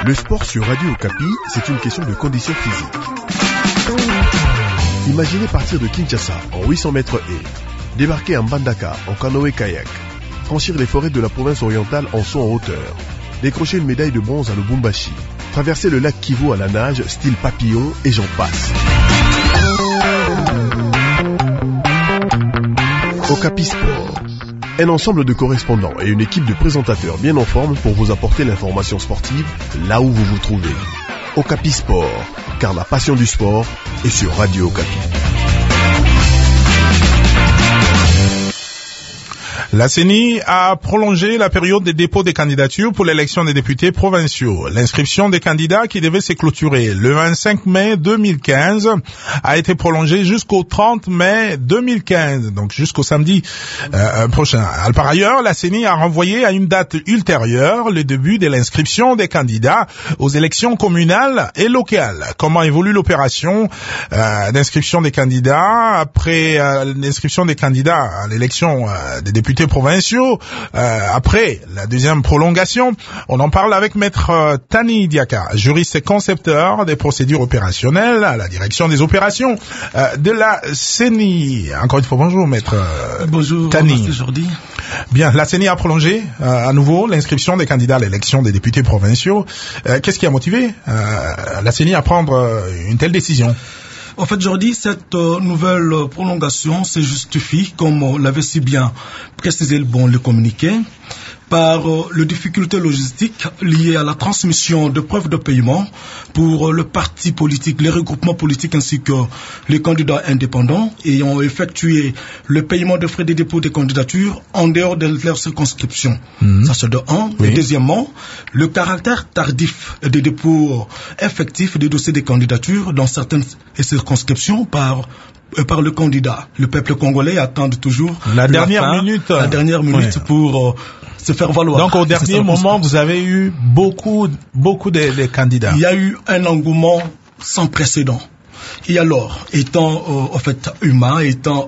Le sport sur Radio Okapi, c'est une question de conditions physiques. Imaginez partir de Kinshasa en 800 mètres et débarquer à Mbandaka en canoë-kayak, franchir les forêts de la province orientale en saut en hauteur, décrocher une médaille de bronze à Lubumbashi, traverser le lac Kivu à la nage style papillon et j'en passe. Okapi Sport, un ensemble de correspondants et une équipe de présentateurs bien en forme pour vous apporter l'information sportive là où vous vous trouvez. Okapi Sport, car la passion du sport est sur Radio Okapi. La CENI a prolongé la période des dépôts des candidatures pour l'élection des députés provinciaux. L'inscription des candidats qui devait se clôturer le 25 mai 2015 a été prolongée jusqu'au 30 mai 2015, donc jusqu'au samedi prochain. Par ailleurs, la CENI a renvoyé à une date ultérieure le début de l'inscription des candidats aux élections communales et locales. Comment évolue l'opération d'inscription des candidats après l'inscription des candidats à l'élection des députés provinciaux après la deuxième prolongation? On en parle avec Maître Tani Diaka, juriste et concepteur des procédures opérationnelles à la direction des opérations de la CENI. Encore une fois, bonjour Maître bonjour, Tani. Aujourd'hui. Bien, la CENI a prolongé à nouveau l'inscription des candidats à l'élection des députés provinciaux. Qu'est-ce qui a motivé la CENI à prendre une telle décision? En fait, Jordi, cette nouvelle prolongation se justifie, comme l'avait si bien précisé le communiqué, par les difficultés logistiques liées à la transmission de preuves de paiement pour le parti politique, les regroupements politiques ainsi que les candidats indépendants ayant effectué le paiement de frais de dépôt des candidatures en dehors de leur circonscription. Ça c'est de un. Oui. Et deuxièmement, le caractère tardif des dépôts effectifs des dossiers des candidatures dans certaines circonscriptions par le candidat. Le peuple congolais attend toujours la dernière minute oui. Pour se faire valoir. Donc au dernier moment, vous avez eu beaucoup de candidats. Il y a eu un engouement sans précédent. Et alors, étant en fait humain, étant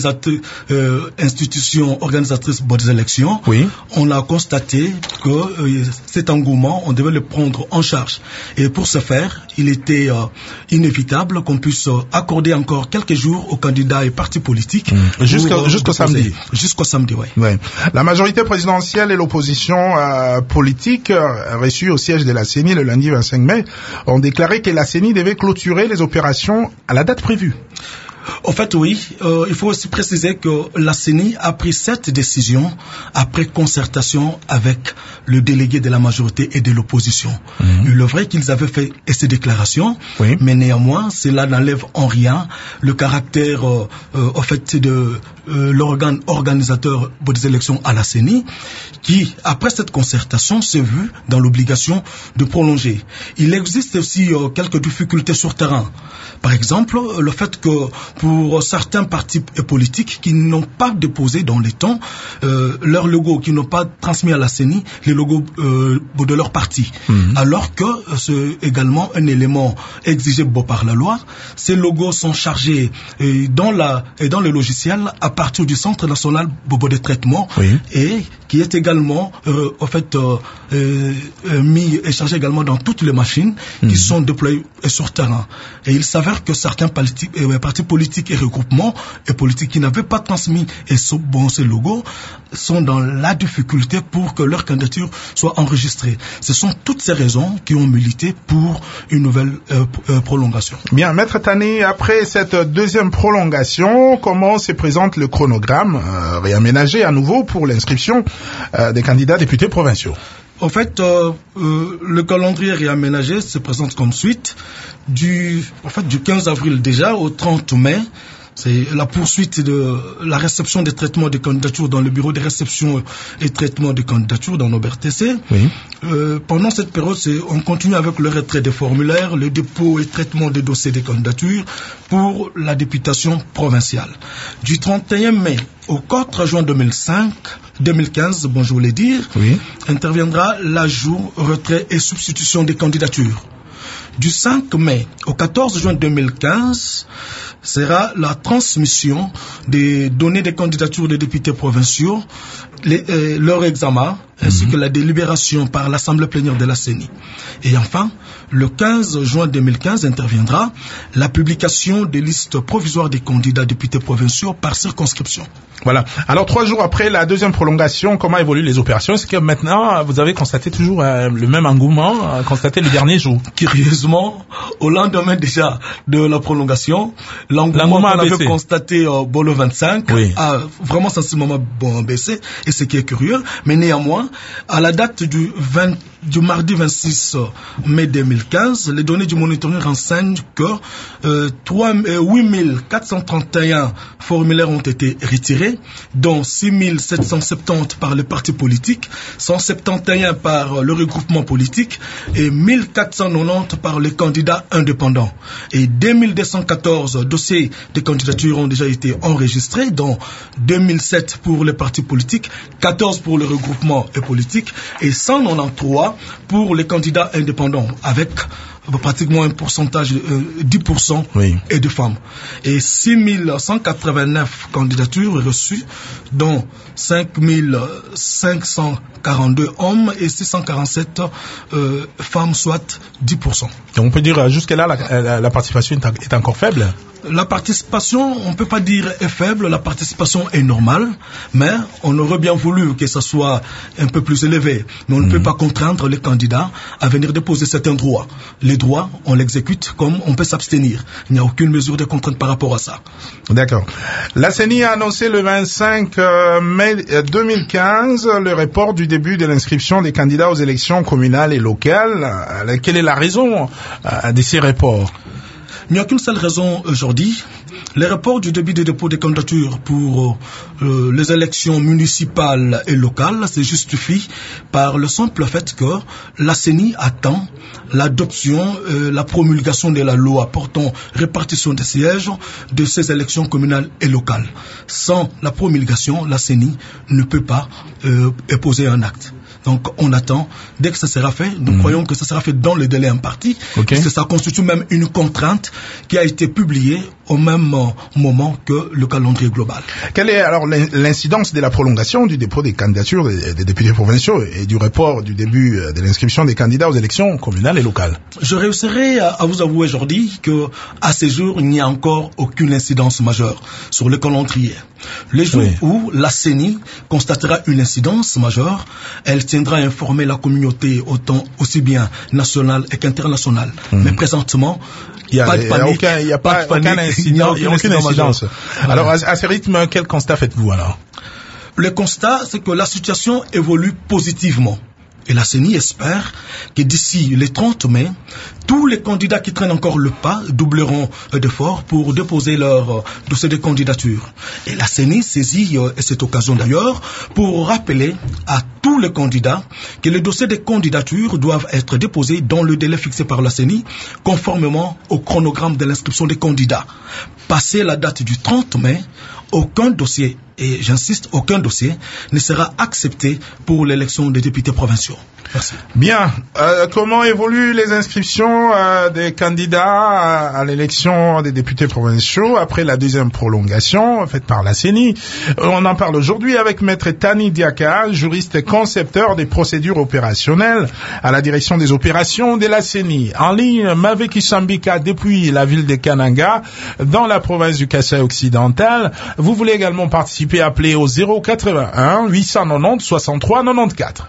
institution organisatrice des élections, oui. On a constaté que cet engouement, on devait le prendre en charge. Et pour ce faire, il était inévitable qu'on puisse accorder encore quelques jours aux candidats et partis politiques. Jusqu'au samedi. Jusqu'au samedi, oui. Ouais. La majorité présidentielle et l'opposition politique reçue au siège de la CENI le lundi 25 mai ont déclaré que la CENI devait clôturer les opérations à la date prévue. En fait, oui. Il faut aussi préciser que la CENI a pris cette décision après concertation avec le délégué de la majorité et de l'opposition. Il est vrai qu'ils avaient fait ces déclarations, oui. Mais néanmoins, cela n'enlève en rien le caractère en fait de l'organe organisateur des élections à la CENI, qui, après cette concertation, s'est vu dans l'obligation de prolonger. Il existe aussi quelques difficultés sur terrain. Par exemple, le fait que pour certains partis politiques qui n'ont pas déposé dans les temps leur logo, qui n'ont pas transmis à la CENI les logos de leur parti, alors que c'est également un élément exigé par la loi. Ces logos sont chargés dans le logiciel à partir du Centre national de traitement, oui. Et qui est également mis et chargé également dans toutes les machines qui sont déployées sur terrain. Et il s'avère que certains partis politiques et regroupements et politiques qui n'avaient pas transmis ces logos sont dans la difficulté pour que leur candidature soit enregistrée. Ce sont toutes ces raisons qui ont milité pour une nouvelle prolongation. Bien, Maître Tani, après cette deuxième prolongation, comment se présente le chronogramme réaménagé à nouveau pour l'inscription des candidats députés provinciaux? En fait, le calendrier réaménagé se présente comme suite. Du 15 avril déjà au 30 mai, c'est la poursuite de la réception des traitements de candidatures dans le bureau de réception et traitement des candidatures dans nos BRTC. Oui. Pendant cette période, on continue avec le retrait des formulaires, le dépôt et traitement des dossiers des candidatures pour la députation provinciale. Du 31 mai au 4 juin 2015, je voulais dire, oui. Interviendra l'ajout, retrait et substitution des candidatures. Du 5 mai au 14 juin 2015 sera la transmission des données des candidatures des députés provinciaux, leur examen, ainsi que la délibération par l'Assemblée plénière de la CENI. Et enfin, le 15 juin 2015 interviendra la publication des listes provisoires des candidats députés provinciaux par circonscription. Voilà. Alors 3 jours après la deuxième prolongation, comment évoluent les opérations? Est-ce que maintenant vous avez constaté toujours le même engouement constaté le dernier jour? Curieusement, au lendemain déjà de la prolongation, l'engouement qu'on avait constaté le 25 a vraiment sensiblement baissé, et ce qui est curieux. Mais néanmoins, à la date du mardi 26 mai 2015, les données du monitoring renseignent que 8431 formulaires ont été retirés, dont 6770 par les partis politiques, 171 par le regroupement politique et 1490 par les candidats indépendants. Et 2214 dossiers de candidature ont déjà été enregistrés, dont 2007 pour les partis politiques, 14 pour le regroupement politique et 193 pour les candidats indépendants, avec pratiquement un pourcentage de 10% et de femmes. Et 6189 candidatures reçues, dont 5542 hommes et 647 femmes, soit 10%. Et on peut dire jusque-là la participation est encore faible? La participation, on ne peut pas dire est faible, la participation est normale, mais on aurait bien voulu que ça soit un peu plus élevé. Mais on ne peut pas contraindre les candidats à venir déposer certains droits. Les droits, on l'exécute comme on peut s'abstenir. Il n'y a aucune mesure de contrainte par rapport à ça. D'accord. La CENI a annoncé le 25 mai 2015 le report du début de l'inscription des candidats aux élections communales et locales. Quelle est la raison de ces reports? Il n'y a qu'une seule raison aujourd'hui. Les reports du début de dépôt des candidatures pour les élections municipales et locales se justifient par le simple fait que la CENI attend l'adoption, la promulgation de la loi portant répartition des sièges de ces élections communales et locales. Sans la promulgation, la CENI ne peut pas poser un acte. Donc on attend, dès que ça sera fait, nous croyons que ça sera fait dans le délai imparti, puisque ça constitue même une contrainte qui a été publiée au même moment que le calendrier global. Quelle est alors l'incidence de la prolongation du dépôt des candidatures des députés provinciaux et du report du début de l'inscription des candidats aux élections communales et locales? Je réussirai à vous avouer aujourd'hui que à ce jour, il n'y a encore aucune incidence majeure sur le calendrier. Les jours où la CENI constatera une incidence majeure, elle tiendra à informer la communauté aussi bien nationale qu'internationale. Mais présentement, il n'y a pas de panique. Il n'y a pas aucune incidence. Alors, à ce rythme, quel constat faites-vous alors? Le constat, c'est que la situation évolue positivement. Et la CENI espère que d'ici le 30 mai, tous les candidats qui traînent encore le pas doubleront d'efforts pour déposer leur dossier de candidature. Et la CENI saisit cette occasion d'ailleurs pour rappeler à tous les candidats que les dossiers de candidature doivent être déposés dans le délai fixé par la CENI, conformément au chronogramme de l'inscription des candidats. Passé la date du 30 mai, aucun dossier, et j'insiste, aucun dossier ne sera accepté pour l'élection des députés provinciaux. Merci. Bien. Comment évoluent les inscriptions des candidats à l'élection des députés provinciaux après la deuxième prolongation faite par la CENI? On en parle aujourd'hui avec Maître Tani Diaka, juriste et concepteur des procédures opérationnelles à la direction des opérations de la CENI. En ligne, Maveki Sambika depuis la ville de Kananga, dans la province du Kasaï occidental. Vous voulez également participer, appelez au 081 890 63 94.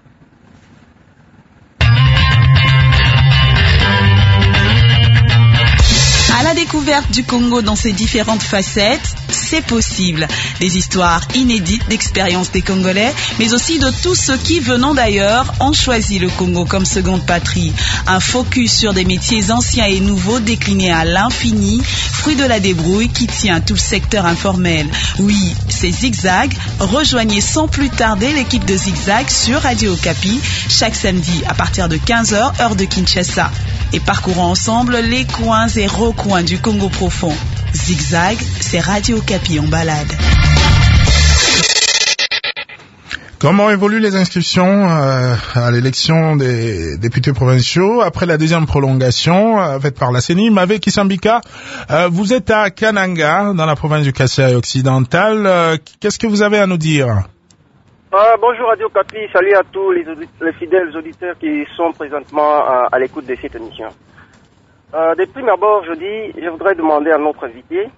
À la découverte du Congo dans ses différentes facettes, c'est possible. Des histoires inédites d'expériences des Congolais, mais aussi de tous ceux qui, venant d'ailleurs, ont choisi le Congo comme seconde patrie. Un focus sur des métiers anciens et nouveaux déclinés à l'infini, fruit de la débrouille qui tient tout le secteur informel. Oui, c'est Zigzag. Rejoignez sans plus tarder l'équipe de Zigzag sur Radio Okapi, chaque samedi à partir de 15h, heure de Kinshasa. Et parcourons ensemble les coins et recoins du Congo profond. Zigzag, c'est Radio Okapi en balade. Comment évoluent les inscriptions à l'élection des députés provinciaux après la deuxième prolongation faite par la CENI? Mavé Kisambika, vous êtes à Kananga, dans la province du Kasaï occidental. Qu'est-ce que vous avez à nous dire? Bonjour Radio Kapi, salut à tous les fidèles auditeurs qui sont présentement à l'écoute de cette émission. De prime abord, je voudrais demander à notre invité,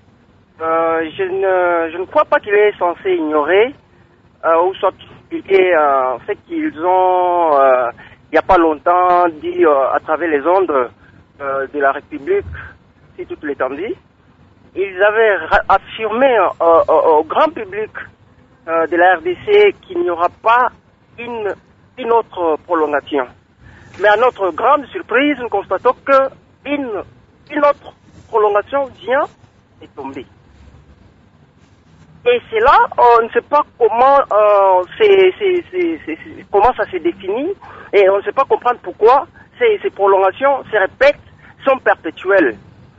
je ne crois pas qu'il est censé ignorer ou soit expliquer fait qu'ils ont, il n'y a pas longtemps, dit à travers les ondes de la République, si toute l'étendue, ils avaient affirmé au grand public de la RDC qu'il n'y aura pas une autre prolongation. Mais à notre grande surprise, nous constatons que une autre prolongation vient et tomber. Et c'est là, on ne sait pas comment comment ça se définit, et on ne sait pas comprendre pourquoi ces prolongations se répètent, sont perpétuelles.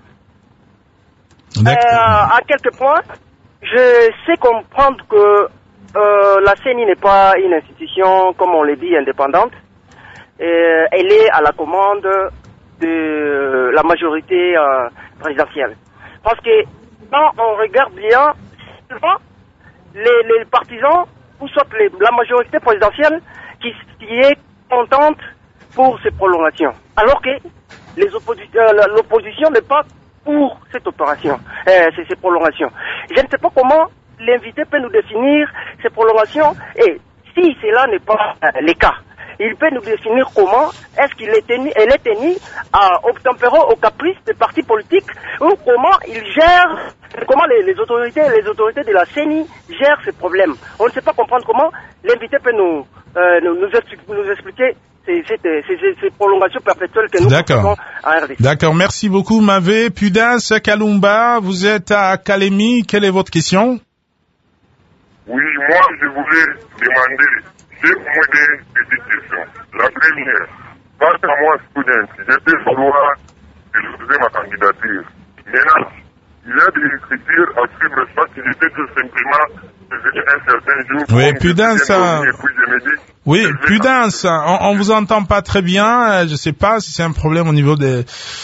À quelques points, je sais comprendre que la CENI n'est pas une institution, comme on le dit, indépendante. Elle est à la commande de la majorité présidentielle. Parce que quand on regarde bien, les partisans, ou soit la majorité présidentielle, qui est contente pour ces prolongations. Alors que l'opposition n'est pas pour cette opération, ces prolongations. Je ne sais pas comment l'invité peut nous définir ces prolongations, et si cela n'est pas le cas, il peut nous définir comment est-ce qu'il est tenu, elle est tenue à obtempérer aux caprices des partis politiques, ou comment il gère, comment les autorités de la CENI gèrent ces problèmes. On ne sait pas comprendre comment l'invité peut nous expliquer ces prolongations perpétuelles que nous faisons à RDC. D'accord, merci beaucoup Mavé. Pudens Kalumba, vous êtes à Kalemi, quelle est votre question? Oui, moi je voulais demander, j'ai au moins des petites questions. La première, quant à moi, student, j'étais vouloir déposer ma candidature. Maintenant, il y a des critères à suivre, soit qu'il était tout simplement un certain jour. Oui, Pudens, on vous entend pas très bien. Je sais pas si c'est un problème au niveau de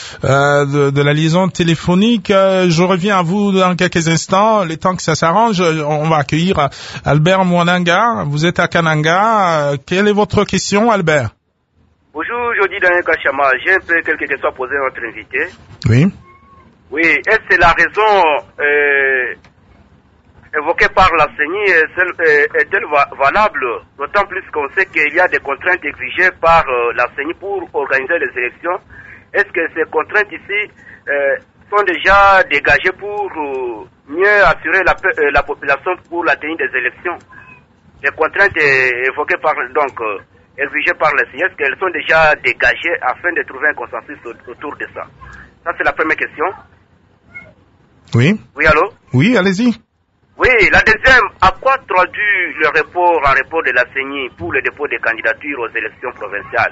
la liaison téléphonique. Je reviens à vous dans quelques instants. Les temps que ça s'arrange, on va accueillir Albert Mwananga. Vous êtes à Kananga. Quelle est votre question, Albert? Bonjour, Jody Daniel Kachama. J'ai un peu quelques questions à poser à notre invité. Oui. Oui, est-ce que c'est la raison évoquée par la CENI est-elle valable? D'autant plus qu'on sait qu'il y a des contraintes exigées par la CENI pour organiser les élections. Est-ce que ces contraintes ici sont déjà dégagées pour mieux assurer la population pour la tenue des élections? Les contraintes évoquées exigées par la CENI, est-ce qu'elles sont déjà dégagées afin de trouver un consensus autour de ça? Ça, c'est la première question. Oui. Oui, allô? Oui, allez-y. Oui, la deuxième, à quoi traduit le report de la CENI pour le dépôt des candidatures aux élections provinciales?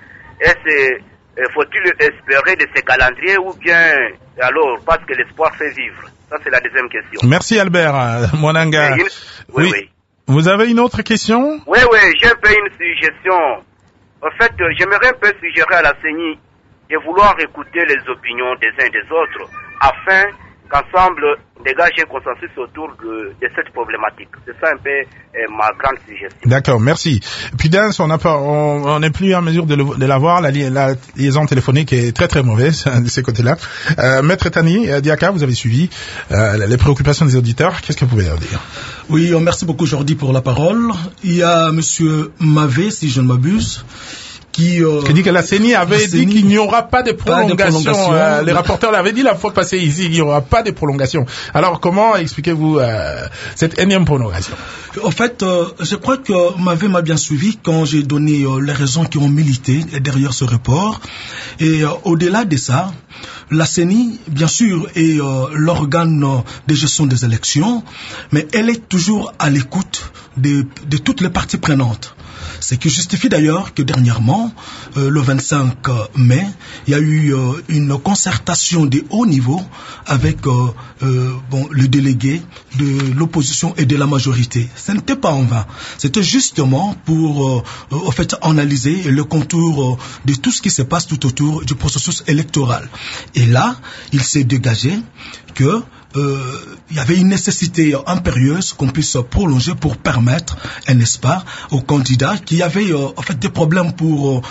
Faut-il espérer de ces calendriers ou bien alors parce que l'espoir fait vivre? Ça, c'est la deuxième question. Merci Albert Mwananga. Oui. Vous avez une autre question? Oui, j'ai un peu une suggestion. En fait, j'aimerais un peu suggérer à la CENI de vouloir écouter les opinions des uns et des autres afin qu'ensemble dégage un consensus autour de cette problématique. C'est ça un peu ma grande suggestion. D'accord, merci. Pudens, on n'est plus en mesure de l'avoir. La liaison téléphonique est très très mauvaise de ces côtés-là. Maître Tani Diaka, vous avez suivi les préoccupations des auditeurs. Qu'est-ce que vous pouvez leur dire? Oui, merci beaucoup Jordi pour la parole. Il y a Monsieur Mavé, si je ne m'abuse, qui dit que la CENI avait dit qu'il n'y aura pas de prolongation. Les rapporteurs l'avaient dit la fois passée ici, il n'y aura pas de prolongation. Alors comment expliquez-vous cette énième prolongation? En fait, je crois que Mavé m'a bien suivi quand j'ai donné les raisons qui ont milité derrière ce report. Et au-delà de ça, la CENI, bien sûr, est l'organe de gestion des élections, mais elle est toujours à l'écoute de toutes les parties prenantes. Ce qui justifie d'ailleurs que dernièrement, le 25 mai, il y a eu une concertation de haut niveau avec le délégué de l'opposition et de la majorité. Ce n'était pas en vain. C'était justement pour analyser le contour de tout ce qui se passe tout autour du processus électoral. Et là, il s'est dégagé que il y avait une nécessité impérieuse qu'on puisse prolonger pour permettre, n'est-ce pas, aux candidats qui avaient des problèmes pour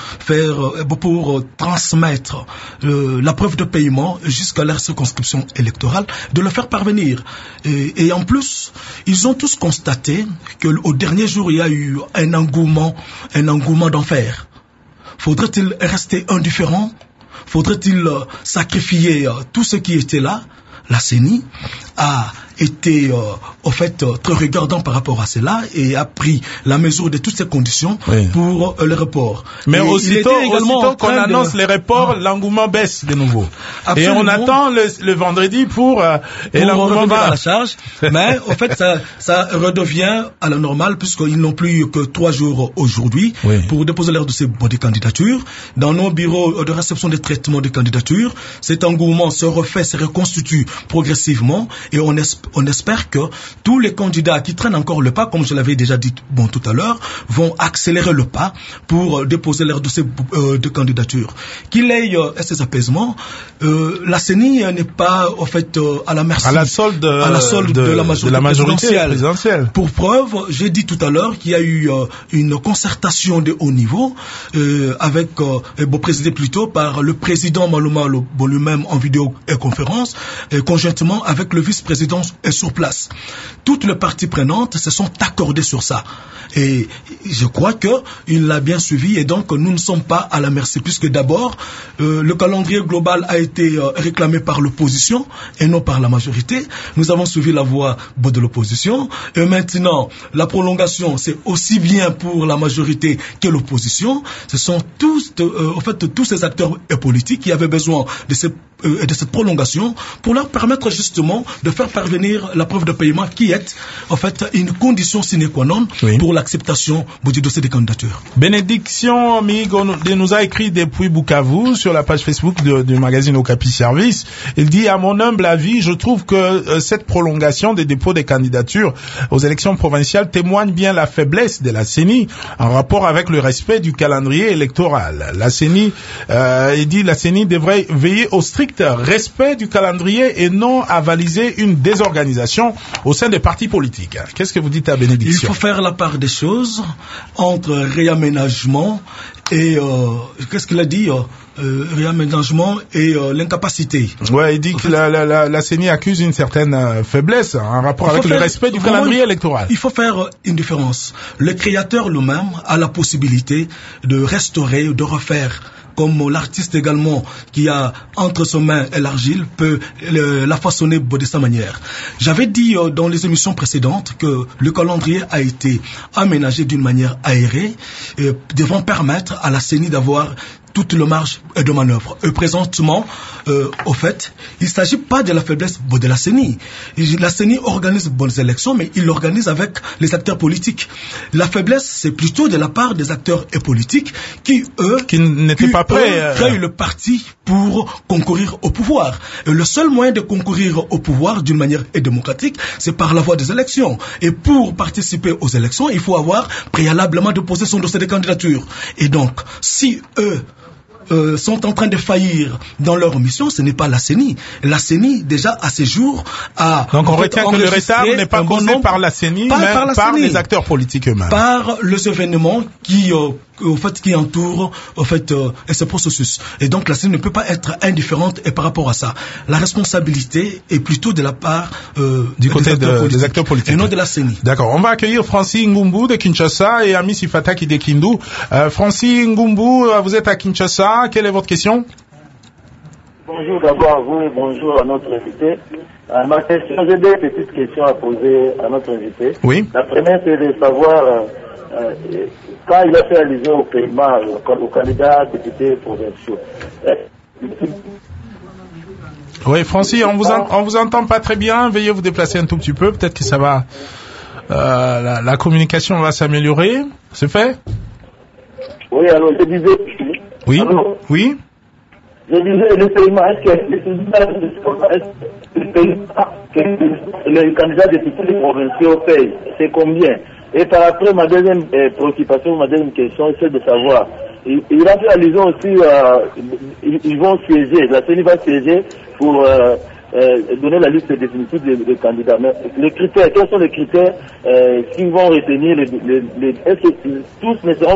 transmettre la preuve de paiement jusqu'à leur circonscription électorale, de le faire parvenir. Et en plus, ils ont tous constaté qu'au dernier jour, il y a eu un engouement d'enfer. Faudrait-il rester indifférent? Faudrait-il sacrifier tout ce qui était là? La CENI a été très regardant par rapport à cela et a pris la mesure de toutes ces conditions pour le report. Mais aussitôt qu'on annonce les reports, l'engouement baisse de nouveau. Absolument. Et on attend le vendredi pour l'engouement va à la charge. Mais au fait, ça redevient à la normale puisqu'ils n'ont plus que 3 jours aujourd'hui pour déposer leur dossier de candidature. Dans nos bureaux de réception des traitements de candidature, cet engouement se refait, se reconstitue progressivement et on espère que tous les candidats qui traînent encore le pas, comme je l'avais déjà dit tout à l'heure, vont accélérer le pas pour déposer leur dossier de candidature. Qu'il ait ces apaisements, la CENI n'est pas à la merci, à la solde de la majorité présidentielle. Pour preuve, j'ai dit tout à l'heure qu'il y a eu une concertation de haut niveau présidée plutôt par le président Maloma lui-même en vidéoconférence, conjointement avec le vice-président sur place. Toutes les parties prenantes se sont accordées sur ça. Et je crois qu'il l'a bien suivi et donc nous ne sommes pas à la merci puisque d'abord le calendrier global a été réclamé par l'opposition et non par la majorité. Nous avons suivi la voie de l'opposition et maintenant la prolongation c'est aussi bien pour la majorité que l'opposition. Ce sont tous ces acteurs politiques qui avaient besoin de cette prolongation pour leur permettre justement de faire parvenir la preuve de paiement qui est une condition sine qua non pour l'acceptation du dossier de candidature. Bénédiction Migo nous a écrit depuis Bukavu sur la page Facebook du magazine Okapi Service. Il dit: à mon humble avis, je trouve que cette prolongation des dépôts des candidatures aux élections provinciales témoigne bien la faiblesse de la CENI en rapport avec le respect du calendrier électoral. La CENI, la CENI devrait veiller au strict respect du calendrier et non avaliser une désorganisation au sein des partis politiques. Qu'est-ce que vous dites à Bénédiction? Il faut faire la part des choses entre réaménagement et qu'est-ce qu'il a dit réaménagement et l'incapacité. Ouais, il dit que la CENI accuse une certaine faiblesse en rapport avec le respect du calendrier électoral. Il faut faire une différence. Le créateur lui-même a la possibilité de restaurer, de refaire. Comme l'artiste également qui a entre ses mains l'argile peut la façonner de sa manière. J'avais dit dans les émissions précédentes que le calendrier a été aménagé d'une manière aérée devant permettre à la CENI d'avoir toute la marge de manœuvre. Et présentement, au fait, il ne s'agit pas de la faiblesse de la CENI. La CENI organise bonnes élections, mais il l'organise avec les acteurs politiques. La faiblesse, c'est plutôt de la part des acteurs politiques qui, eux, n'étaient pas prêts, créent le parti pour concourir au pouvoir. Et le seul moyen de concourir au pouvoir d'une manière démocratique, c'est par la voie des élections. Et pour participer aux élections, il faut avoir préalablement déposé son dossier de candidature. Et donc, si eux sont en train de faillir dans leur mission, ce n'est pas la CENI. La CENI, déjà, à ces jours, a... Donc on retient que le retard n'est pas causé par la CENI, mais par les acteurs politiques eux-mêmes. Par les événements qui entourent ce processus. Et donc la CENI ne peut pas être indifférente par rapport à ça. La responsabilité est plutôt de la part du côté des acteurs politiques. Et non de la CENI. D'accord. On va accueillir Francis Ngumbu de Kinshasa et Ami Sifataki de Kindu. Francis Ngumbu, vous êtes à Kinshasa. Quelle est votre question? Bonjour d'abord à vous et bonjour à notre invité. Ma question, j'ai deux petites questions à poser à notre invité. Oui. La première, c'est de savoir quand il a fait allusion au paiement au candidat député provinciaux. Oui, Francis, on vous entend pas très bien. Veuillez vous déplacer un tout petit peu. Peut-être que ça va, la communication va s'améliorer. C'est fait? Oui, alors je disais... Oui, alors, oui. Je disais, le paiement, est-ce que les candidats députés provinciaux payent? C'est combien? Et par après, ma deuxième préoccupation, ma deuxième question, c'est de savoir, il a fait allusion aussi, ils vont siéger, la CENI va siéger pour donner la liste définitive des candidats. Mais les critères, quels sont les critères qu'ils vont retenir? Est-ce que tous ne seront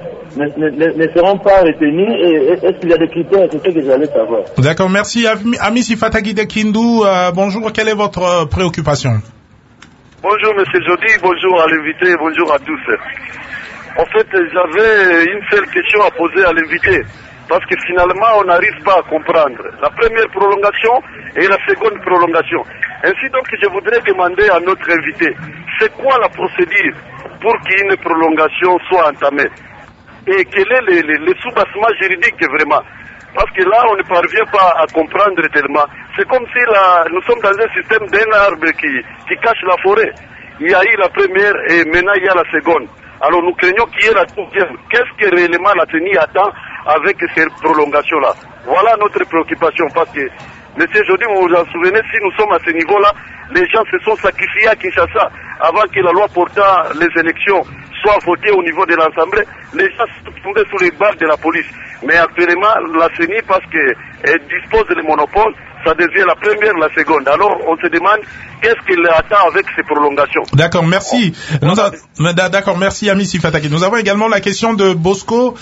pas retenus? Et est-ce qu'il y a des critères? C'est ce que j'allais savoir. D'accord, merci. Ami Sifataki de Kindu, bonjour, quelle est votre préoccupation? Bonjour Monsieur Jody, bonjour à l'invité, bonjour à tous. En fait, j'avais une seule question à poser à l'invité, parce que finalement on n'arrive pas à comprendre la première prolongation et la seconde prolongation. Ainsi donc, je voudrais demander à notre invité, c'est quoi la procédure pour qu'une prolongation soit entamée? Et quel est le soubassement juridique vraiment? Parce que là, on ne parvient pas à comprendre tellement. C'est comme si nous sommes dans un système d'un arbre qui cache la forêt. Il y a eu la première et maintenant il y a la seconde. Alors nous craignons qu'il y ait la troisième. Qu'est-ce que réellement la CENI attend avec ces prolongations-là? Voilà notre préoccupation. Parce que, monsieur Jody, vous vous en souvenez, si nous sommes à ce niveau-là, les gens se sont sacrifiés à Kinshasa avant que la loi portant les élections soit votée au niveau de l'Assemblée. Les gens se tombaient sous les balles de la police. Mais actuellement, la CENI, parce qu'elle dispose des monopoles, ça devient la première, la seconde. Alors, on se demande qu'est-ce qu'il attend avec ces prolongations. D'accord, merci. D'accord, merci, Ami Sifataki. Nous avons également la question de Bosco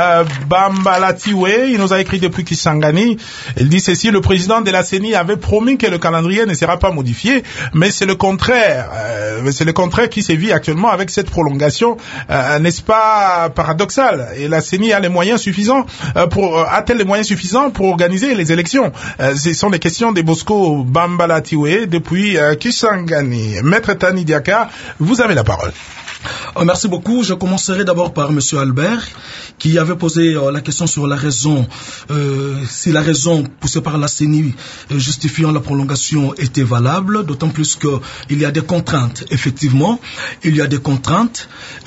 Bambalatiwe. Il nous a écrit depuis Kisangani. Il dit ceci: le président de la CENI avait promis que le calendrier ne sera pas modifié, mais c'est le contraire. C'est le contraire qui sévit actuellement avec cette prolongation. N'est-ce pas paradoxal? Et la CENI a les moyens suffisants a-t-elle les moyens suffisants pour organiser les élections? Ce sont les questions de Bosco Bambalatiwe depuis Kisangani. Maître Tani Diaka, vous avez la parole. Merci beaucoup. Je commencerai d'abord par Monsieur Albert, qui avait posé la question sur la raison, si la raison poussée par la CENI justifiant la prolongation était valable, d'autant plus qu'il y a des contraintes. Effectivement, il y a des contraintes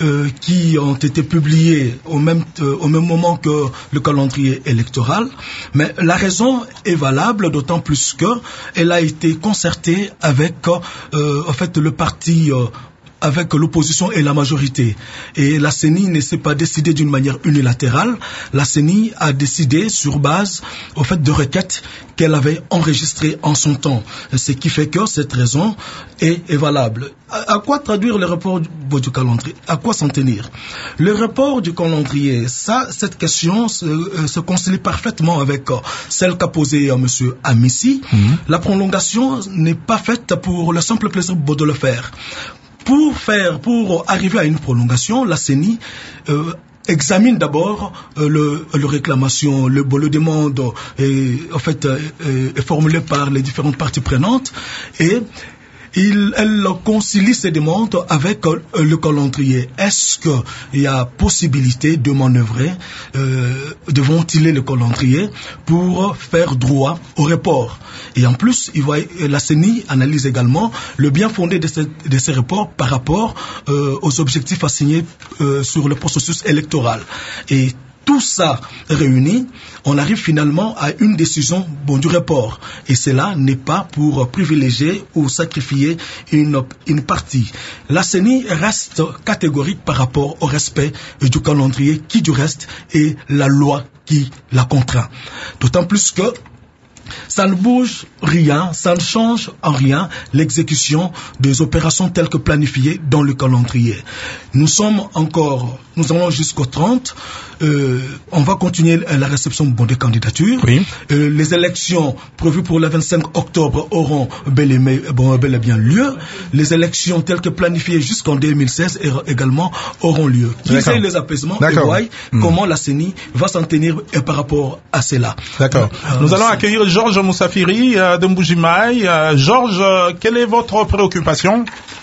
qui ont été publiées au même moment que le calendrier électoral, mais la raison est valable, d'autant plus qu'elle a été concertée avec en fait le parti avec l'opposition et la majorité. Et la CENI ne s'est pas décidée d'une manière unilatérale. La CENI a décidé sur base, au fait, de requêtes qu'elle avait enregistrées en son temps. Ce qui fait que cette raison est valable. À quoi traduire le report du calendrier? À quoi s'en tenir? Le report du calendrier, cette question se concilie parfaitement avec celle qu'a posée Monsieur Amissi. La prolongation n'est pas faite pour le simple plaisir de le faire. Pour arriver à une prolongation, la CENI examine d'abord le réclamation, le demande est formulé par les différentes parties prenantes et elle concilie ces demandes avec le calendrier. Est-ce qu'il y a possibilité de manœuvrer, de ventiler le calendrier pour faire droit au report? Et en plus, la CENI analyse également le bien fondé de ces reports par rapport aux objectifs assignés sur le processus électoral. Et tout ça réuni, on arrive finalement à une décision du report. Et cela n'est pas pour privilégier ou sacrifier une partie. La CENI reste catégorique par rapport au respect du calendrier qui, du reste, est la loi qui la contraint. D'autant plus que ça ne bouge rien, ça ne change en rien l'exécution des opérations telles que planifiées dans le calendrier. Nous allons jusqu'au 30. On va continuer la réception des candidatures. Oui. Les élections prévues pour le 25 octobre auront bel et bien lieu. Les élections telles que planifiées jusqu'en 2016 également auront lieu. Qui sait les apaisements et voient comment la CENI va s'en tenir par rapport à cela. D'accord. Nous allons accueillir Georges Moussafiri de Mbujimaï. Georges, quelle est votre préoccupation?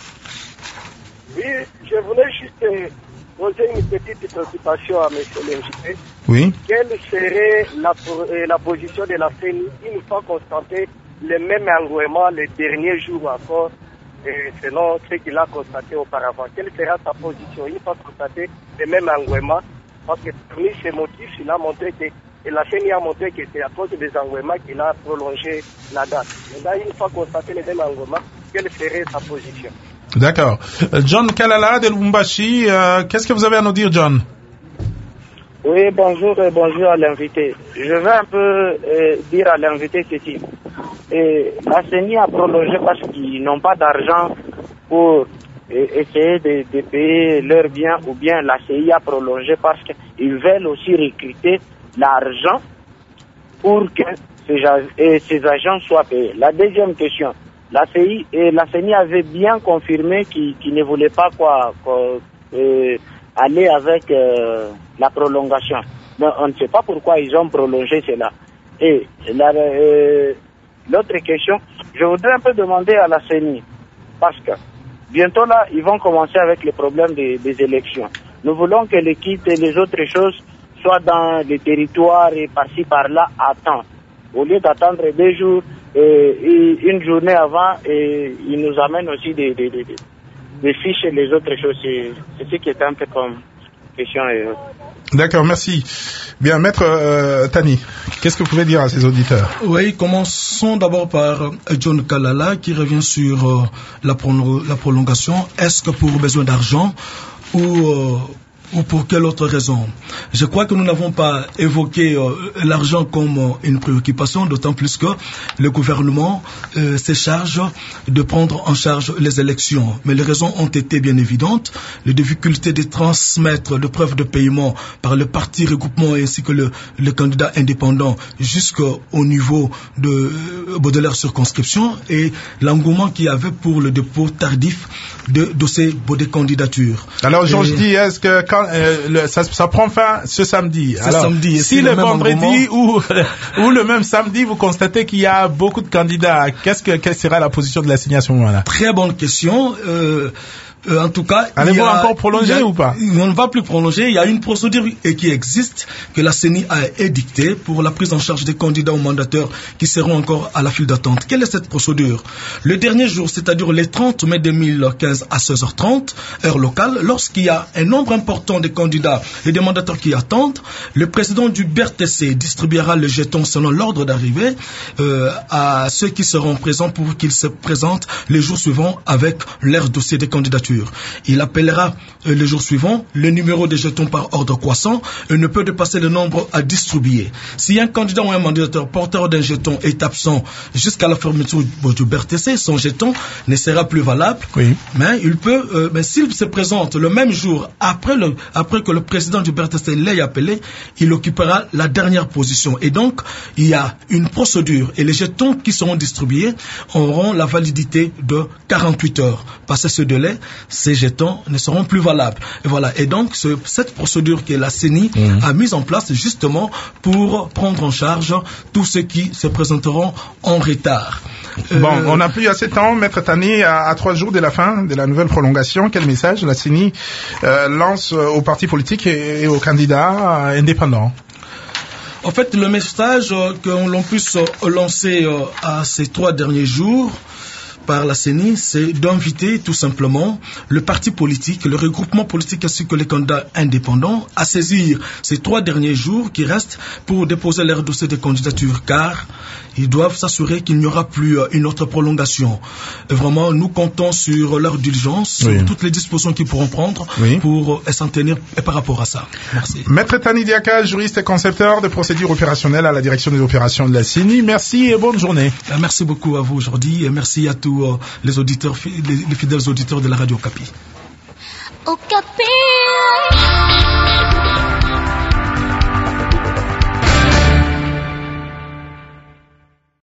Oui, je voulais juste poser une petite préoccupation à M. l'invité. Oui. Quelle serait la position de la CENI une fois constaté le même engouement les derniers jours encore selon ce qu'il a constaté auparavant. Quelle sera sa position? Il va constater le même engouement, parce que parmi ces motifs, il a montré que, et la CENI a montré que c'est à cause des engouements qu'il a prolongé la date. Maintenant, une fois constaté le même engouement, quelle serait sa position? D'accord. John Kalala de Lubumbashi, qu'est-ce que vous avez à nous dire, John? Oui, bonjour et bonjour à l'invité. Je vais un peu dire à l'invité ceci. La CENI a prolongé parce qu'ils n'ont pas d'argent pour essayer de payer leurs biens, ou bien la CEI a prolongé parce qu'ils veulent aussi recruter l'argent pour que ces agents soient payés. La deuxième question, la CENI avait bien confirmé qu'ils ne voulaient pas aller avec la prolongation. Mais on ne sait pas pourquoi ils ont prolongé cela. Et l'autre question, je voudrais un peu demander à la CENI, parce que bientôt là, ils vont commencer avec les problèmes des élections. Nous voulons que les kits et les autres choses soient dans les territoires et par-ci par-là à temps. Au lieu d'attendre 2 jours et une journée avant, et ils nous amènent aussi des fiches et les autres choses. C'est ce qui est un peu comme question. D'accord, merci. Bien, Maître Tani, qu'est-ce que vous pouvez dire à ces auditeurs? Oui, commençons d'abord par John Kalala qui revient sur la prolongation. Est-ce que pour besoin d'argent ou pour quelle autre raison? Je crois que nous n'avons pas évoqué l'argent comme une préoccupation, d'autant plus que le gouvernement se charge de prendre en charge les élections. Mais les raisons ont été bien évidentes. Les difficultés de transmettre le preuve de paiement par le parti regroupement ainsi que le candidat indépendant jusqu'au niveau de leur circonscription, et l'engouement qu'il y avait pour le dépôt tardif de dossiers de candidature. Alors, Georges dit, est-ce que quand ça prend fin ce samedi? Alors, samedi, si le vendredi ou le même samedi, vous constatez qu'il y a beaucoup de candidats, quelle sera la position de la CENI à ce moment-là? Très bonne question. En tout cas, allez-vous encore prolonger ou pas? On ne va plus prolonger. Il y a une procédure qui existe, que la CENI a édictée pour la prise en charge des candidats ou mandataires qui seront encore à la file d'attente. Quelle est cette procédure? Le dernier jour, c'est-à-dire le 30 mai 2015 à 16h30, heure locale, lorsqu'il y a un nombre important de candidats et de mandataires qui attendent, le président du BRTC distribuera le jeton selon l'ordre d'arrivée à ceux qui seront présents pour qu'ils se présentent les jours suivants avec leur dossier de candidature. Il appellera le jour suivant le numéro de jetons par ordre croissant et ne peut dépasser le nombre à distribuer. Si un candidat ou un mandataire porteur d'un jeton est absent jusqu'à la fermeture du BRTC, son jeton ne sera plus valable. Oui. Mais il peut, s'il se présente le même jour après que le président du BRTC l'ait appelé, il occupera la dernière position. Et donc, il y a une procédure et les jetons qui seront distribués auront la validité de 48 heures. Passé ce délai, ces jetons ne seront plus valables. Et voilà. Et donc, cette procédure que la CENI a mise en place justement pour prendre en charge tous ceux qui se présenteront en retard. Bon, on n'a plus assez de temps, Maître Tani, à 3 jours de la fin de la nouvelle prolongation. Quel message la CENI lance aux partis politiques et aux candidats indépendants? En fait, le message que l'on puisse lancer à ces 3 derniers jours par la CENI, c'est d'inviter tout simplement le parti politique, le regroupement politique ainsi que les candidats indépendants à saisir ces 3 derniers jours qui restent pour déposer leur dossier de candidature, car ils doivent s'assurer qu'il n'y aura plus une autre prolongation. Et vraiment, nous comptons sur leur diligence, sur toutes les dispositions qu'ils pourront prendre pour s'en tenir par rapport à ça. Merci. Maître Tani Diaka, juriste et concepteur de procédures opérationnelles à la direction des opérations de la CENI. Merci et bonne journée. Merci beaucoup à vous aujourd'hui et merci à tous les auditeurs, les fidèles auditeurs de la Radio Okapi. Okapi.